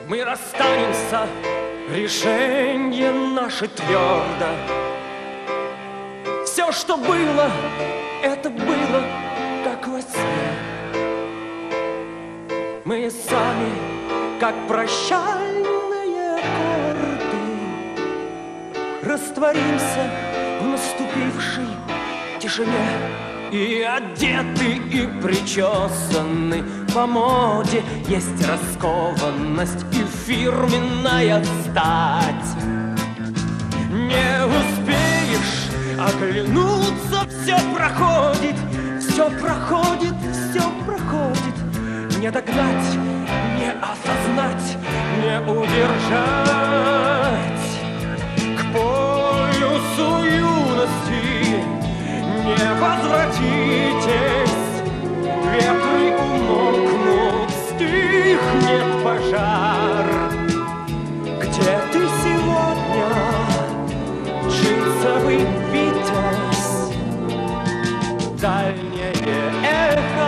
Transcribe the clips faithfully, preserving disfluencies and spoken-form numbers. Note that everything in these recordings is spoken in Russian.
Мы расстанемся, решение наше твердо. Все, что было, это было, как во сне. Мы сами, как прощальные аккорды, растворимся в наступившей тишине. И одеты, и причесаны по моде, есть раскованность и фирменная стать. Не успеешь оглянуться, все проходит, все проходит, все проходит. Не догнать, не осознать, не удержать. К полюсу юности не возвратитесь, ветры умолкнут, стихнет пожар. Где ты сегодня, джинсовый Витязь? Дальнее эхо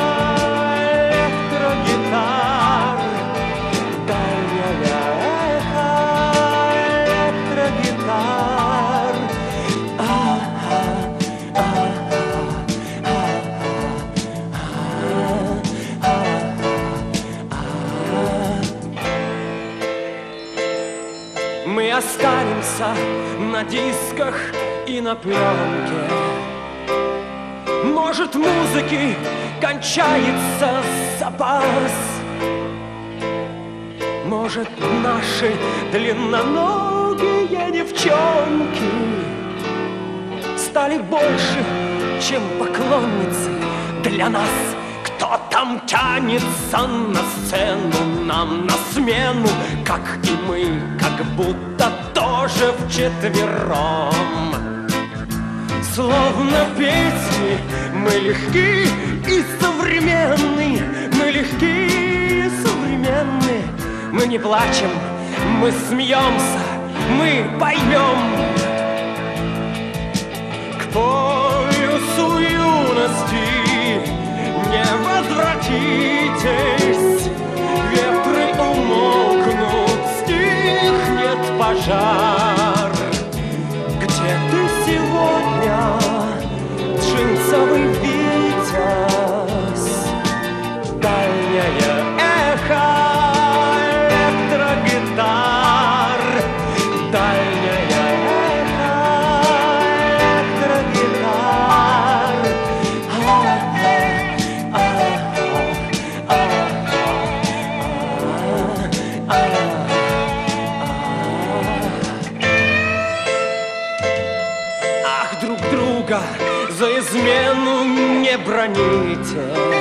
электрогитар, дальнее эхо электрогитар. Мы останемся на дисках и на пленке. Может, музыки кончается запас. Может, наши длинноногие девчонки стали больше, чем поклонницы для нас. Кто там тянется на сцену, нам на смену, как и мы, как будто тоже вчетвером. Словно песни мы легки и современны, мы легки и современны. Мы не плачем, мы смеемся, мы поймем. К полюсу юности не возвратитесь, ветры умолкнут, стихнет пожар. Где ты сегодня, джинсовый Витязь? Дальнее эхо электрогитар, дальнее эхо электрогитар. Ах, друг друга за измену не броните.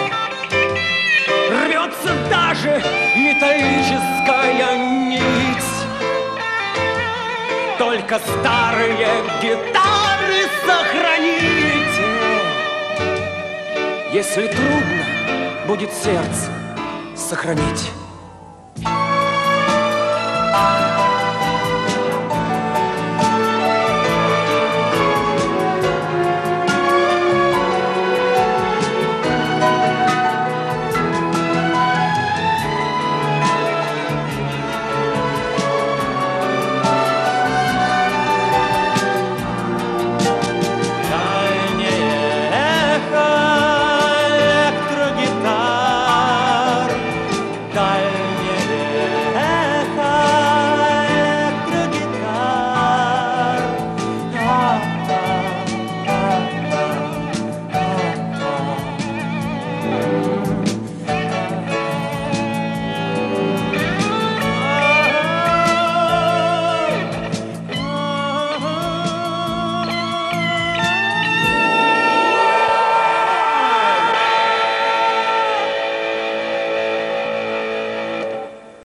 Рвется даже металлическая нить. Только старые гитары сохраните. Если трудно будет сердце сохранить.